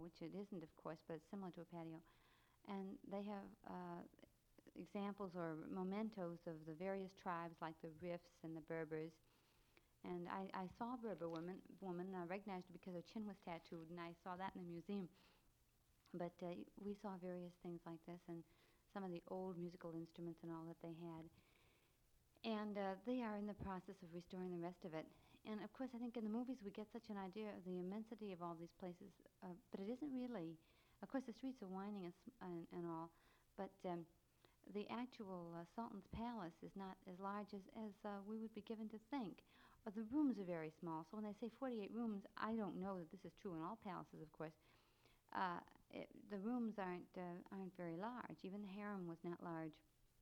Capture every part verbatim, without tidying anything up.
which it isn't, of course, but it's similar to a patio. And they have uh, examples or mementos of the various tribes, like the Rifs and the Berbers. And I, I saw a Berber woman, woman, and I recognized her because her chin was tattooed, and I saw that in the museum. But uh, we saw various things like this, and some of the old musical instruments and all that they had. And uh, they are in the process of restoring the rest of it. And of course, I think in the movies we get such an idea of the immensity of all these places, uh, but it isn't really. Of course, the streets are winding and, and, and all, but um, the actual uh, Sultan's palace is not as large as, as uh, we would be given to think. Uh, the rooms are very small, so when they say forty-eight rooms, I don't know that this is true in all palaces, of course. Uh, it, the rooms aren't uh, aren't very large. Even the harem was not large.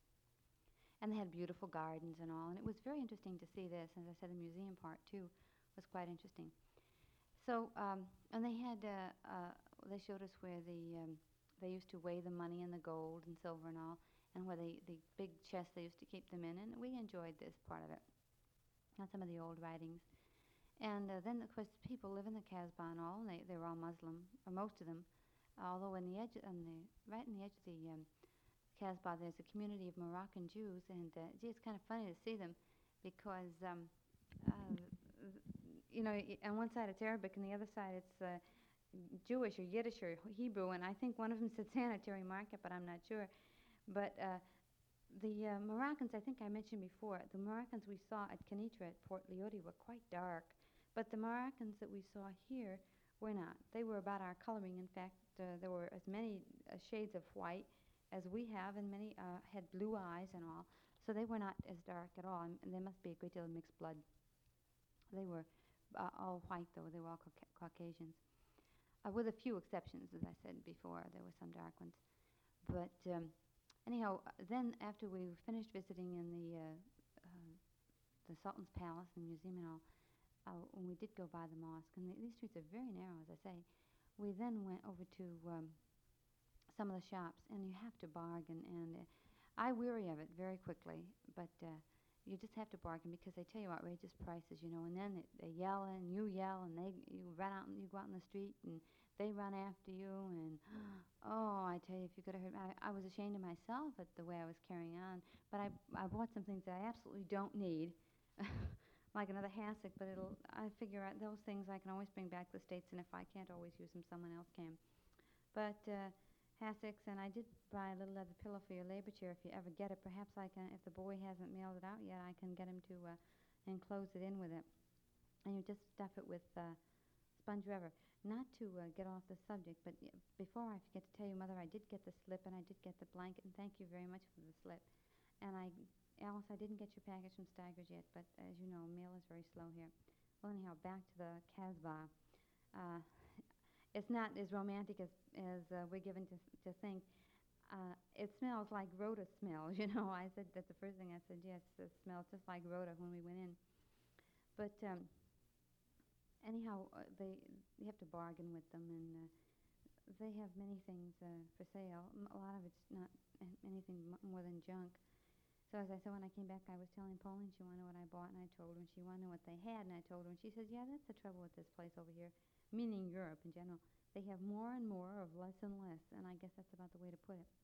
And they had beautiful gardens and all, and it was very interesting to see this. As I said, the museum part, too, was quite interesting. So, um, and they had, uh, uh, they showed us where the, um, they used to weigh the money and the gold and silver and all, and where they, the big chests they used to keep them in, and we enjoyed this part of it. And some of the old writings. And uh, then, of course, people live in the Casbah and all, and they, they were all Muslim, or most of them, although in the edge, on the, right in the edge of the um, Casbah, there's a community of Moroccan Jews, and uh, gee, it's kind of funny to see them because, um, uh, you know, on one side it's Arabic, and the other side it's uh, Jewish or Yiddish or Hebrew, and I think one of them said sanitary market, but I'm not sure. But uh, the uh, Moroccans, I think I mentioned before, the Moroccans we saw at Kenitra at Port Lyoty were quite dark, but the Moroccans that we saw here were not. They were about our coloring. In fact, uh, there were as many uh, shades of white as we have, and many uh, had blue eyes and all. So they were not as dark at all, and, and there must be a great deal of mixed blood. They were uh, all white, though. They were all Cauca- Caucasians, uh, with a few exceptions, as I said before. There were some dark ones. But um, anyhow, uh, then after we finished visiting in the uh, uh, the Sultan's Palace and Museum and all, uh, when we did go by the mosque, and the, these streets are very narrow, as I say, we then went over to um, some of the shops, and you have to bargain, and uh, I weary of it very quickly, but uh, you just have to bargain because they tell you outrageous prices, you know, and then they, they yell and you yell, and they you run out and you go out in the street, and they run after you, and oh, I tell you, if you could have heard, I, I was ashamed of myself at the way I was carrying on, but I I bought some things that I absolutely don't need, like another hassock, but it'll I figure out those things I can always bring back to the States, and if I can't always use them, someone else can, but. Uh, Hassocks, and I did buy a little leather pillow for your labor chair if you ever get it. Perhaps I can, if the boy hasn't mailed it out yet, I can get him to uh, enclose it in with it. And you just stuff it with uh, sponge rubber. Not to uh, get off the subject, but before I forget to tell you, Mother, I did get the slip, and I did get the blanket, and thank you very much for the slip. And I, Alice, I didn't get your package from Steigers yet, but as you know, mail is very slow here. Well, anyhow, back to the Casbah. Uh, It's not as romantic as, as uh, we're given to, to think. Uh, it smells like Rhoda smells, you know. I said that the first thing I said, yes, it smells just like Rhoda when we went in. But um, anyhow, uh, they you have to bargain with them, and uh, they have many things uh, for sale. A lot of it's not anything m- more than junk. So as I said, when I came back, I was telling Pauline she wanted to know what I bought, and I told her, and she wanted to know what they had, and I told her, and she says, yeah, that's the trouble with this place over here, meaning Europe in general. They have more and more of less and less, and I guess that's about the way to put it.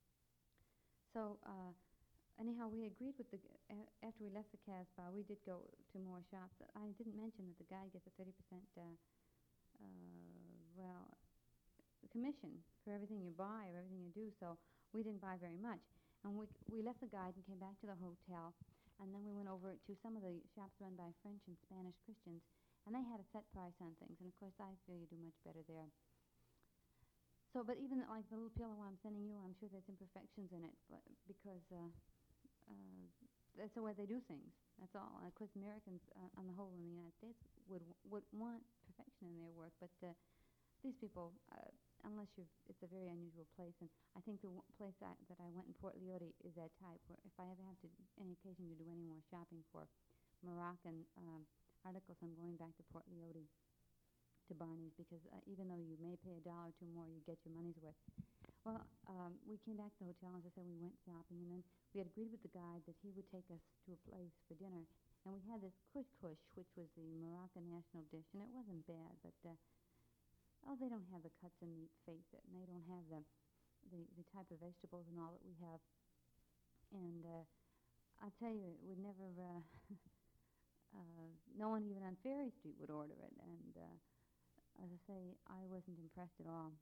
So uh, anyhow, we agreed with the, uh, after we left the Casbah, we did go to more shops. I didn't mention that the guide gets a thirty percent, uh, uh, well, commission for everything you buy or everything you do, so we didn't buy very much. And we we left the guide and came back to the hotel, and then we went over to some of the shops run by French and Spanish Christians, and they had a set price on things, and of course I feel you do much better there. So, but even like the little pillow I'm sending you, I'm sure there's imperfections in it, but because uh, uh, that's the way they do things. That's all. And of course, Americans, uh, on the whole, in the United States, would would want perfection in their work, but uh, these people, uh, unless you, it's a very unusual place, and I think the w- place I, that I went in Port Lyoty is that type. Where if I ever have to any occasion to do any more shopping for Moroccan um, articles, I'm going back to Port Lyoty, to Barney's, because uh, even though you may pay a dollar or two more, you get your money's worth. Well, um, we came back to the hotel, as I said, we went shopping, and then we had agreed with the guide that he would take us to a place for dinner, and we had this kush kush, which was the Moroccan national dish, and it wasn't bad, but uh, oh, they don't have the cuts and meat, face it, and they don't have the, the, the type of vegetables and all that we have. And uh, I'll tell you, it would never, uh, uh, no one even on Ferry Street would order it. And uh, as I say, I wasn't impressed at all.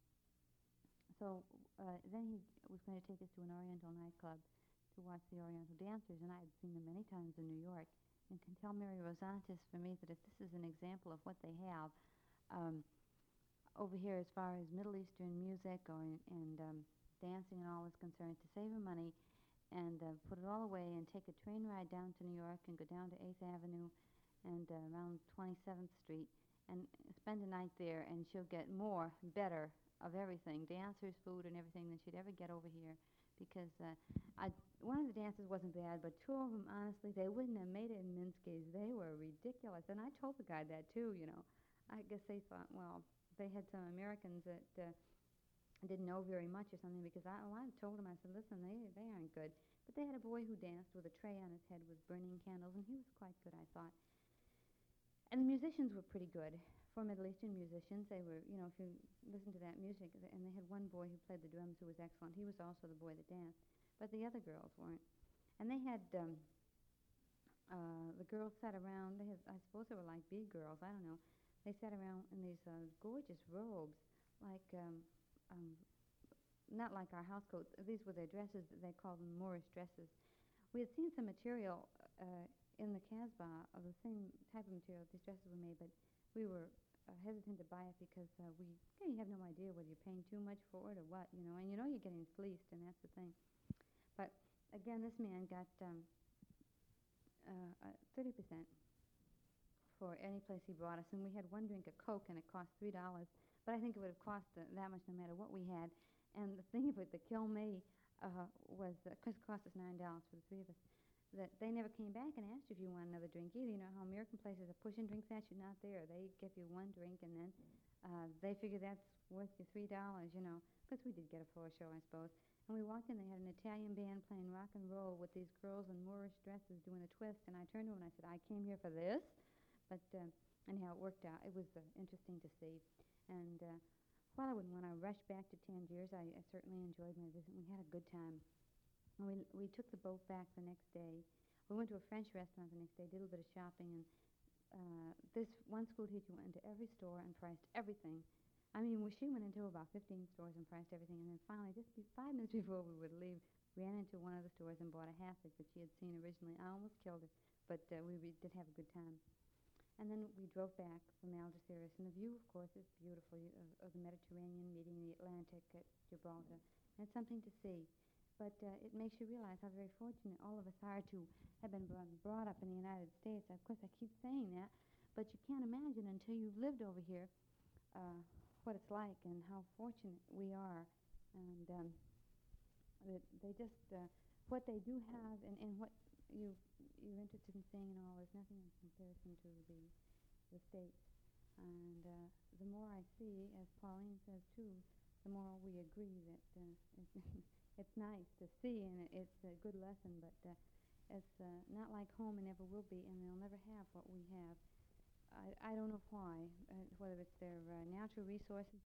So uh, then he was going to take us to an Oriental nightclub to watch the Oriental dancers, and I had seen them many times in New York, and can tell Mary Rosantis for me that if this is an example of what they have um, over here as far as Middle Eastern music or and um, dancing and all is concerned, to save her money and uh, put it all away and take a train ride down to New York and go down to eighth Avenue and uh, around twenty-seventh Street and spend a night there, and she'll get more, better of everything, dancers, food, and everything than she'd ever get over here. Because uh, I, one of the dances wasn't bad, but two of them, honestly, they wouldn't have made it in Minsky's. They were ridiculous. And I told the guy that, too, you know. I guess they thought, well, they had some Americans that uh, didn't know very much or something, because I, well, I told him, I said, listen, they, they aren't good. But they had a boy who danced with a tray on his head with burning candles, and he was quite good, I thought. And the musicians were pretty good. For Middle Eastern musicians, they were, you know, if you listen to that music, and they had one boy who played the drums who was excellent. He was also the boy that danced. But the other girls weren't. And they had, um, uh, the girls sat around, they had, I suppose they were like bee girls, I don't know. They sat around in these uh, gorgeous robes, like, um, um, not like our house coats. These were their dresses. They called them Moorish dresses. We had seen some material uh, in the Casbah of the same type of material these dresses were made, but we were uh, hesitant to buy it because uh, we you, know, you have no idea whether you're paying too much for it or what, you know, and you know you're getting fleeced, and that's the thing. But again, this man got um, uh, uh, thirty percent for any place he brought us, and we had one drink of Coke, and it cost three dollars. But I think it would have cost uh, that much no matter what we had. And the thing of it that killed me uh, was, because uh, it cost us nine dollars for the three of us, that they never came back and asked if you want another drink either. You know how American places are pushing drinks at you? Not there. They give you one drink, and then uh, they figure that's worth your three dollars, you know, because we did get a floor show, I suppose. And we walked in, they had an Italian band playing rock and roll with these girls in Moorish dresses doing a twist, and I turned to them and I said, I came here for this. But uh, anyhow, it worked out. It was uh, interesting to see. And uh, while I wouldn't want to rush back to Tangiers, I, I certainly enjoyed my visit. We had a good time. And we, we took the boat back the next day. We went to a French restaurant the next day, did a little bit of shopping, and uh, this one school teacher went into every store and priced everything. I mean, she went into about fifteen stores and priced everything, and then finally, just five minutes before we would leave, ran into one of the stores and bought a hatchet that she had seen originally. I almost killed her, but uh, we re- did have a good time. And then we drove back from Algeciras, and the view, of course, is beautiful, of, of the Mediterranean meeting the Atlantic at Gibraltar. And it's something to see. But uh, it makes you realize how very fortunate all of us are to have been brought, brought up in the United States. Of course, I keep saying that, but you can't imagine until you've lived over here uh, what it's like and how fortunate we are. And um, that they just, uh, what they do have and, and what you, you're interested in seeing and all is nothing in comparison to the, the States. And uh, the more I see, as Pauline says too, the more we agree that uh, it's nice to see, and it, it's a good lesson, but uh, it's uh, not like home and never will be, and they'll never have what we have. I, I don't know why, uh, whether it's their uh, natural resources